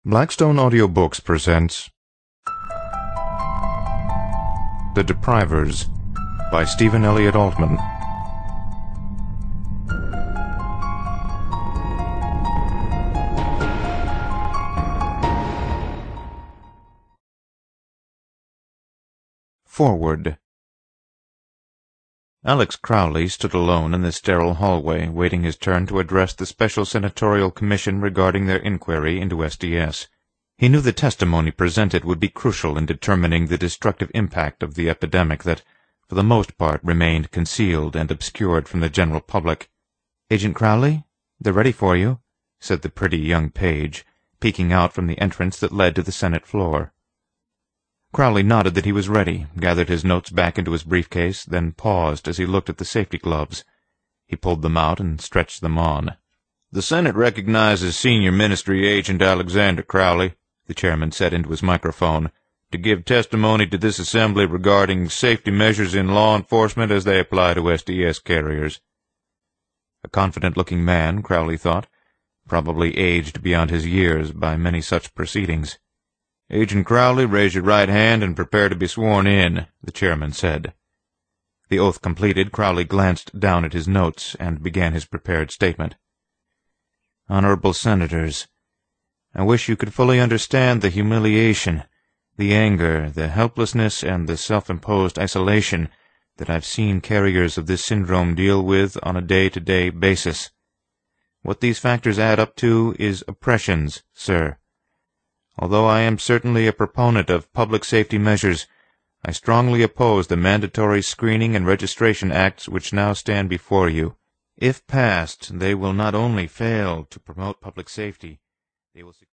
Blackstone Audiobooks presents The Deprivers by Stephen Elliott Altman. Forward. Alex Crowley stood alone in the sterile hallway, waiting his turn to address the Special Senatorial Commission regarding their inquiry into SDS. He knew the testimony presented would be crucial in determining the destructive impact of the epidemic that, for the most part, remained concealed and obscured from the general public. "Agent Crowley, they're ready for you," said the pretty young page, peeking out from the entrance that led to the Senate floor. Crowley nodded that he was ready, gathered his notes back into his briefcase, then paused as he looked at the safety gloves. He pulled them out and stretched them on. "The Senate recognizes Senior Ministry Agent Alexander Crowley," the chairman said into his microphone, "to give testimony to this assembly regarding safety measures in law enforcement as they apply to SDS carriers." A confident-looking man, Crowley thought, probably aged beyond his years by many such proceedings. "Agent Crowley, raise your right hand and prepare to be sworn in," the chairman said. The oath completed, Crowley glanced down at his notes and began his prepared statement. "Honorable Senators, I wish you could fully understand the humiliation, the anger, the helplessness, and the self-imposed isolation that I've seen carriers of this syndrome deal with on a day-to-day basis. What these factors add up to is oppressions, sir. Although I am certainly a proponent of public safety measures, I strongly oppose the mandatory screening and registration acts which now stand before you. If passed, they will not only fail to promote public safety, they will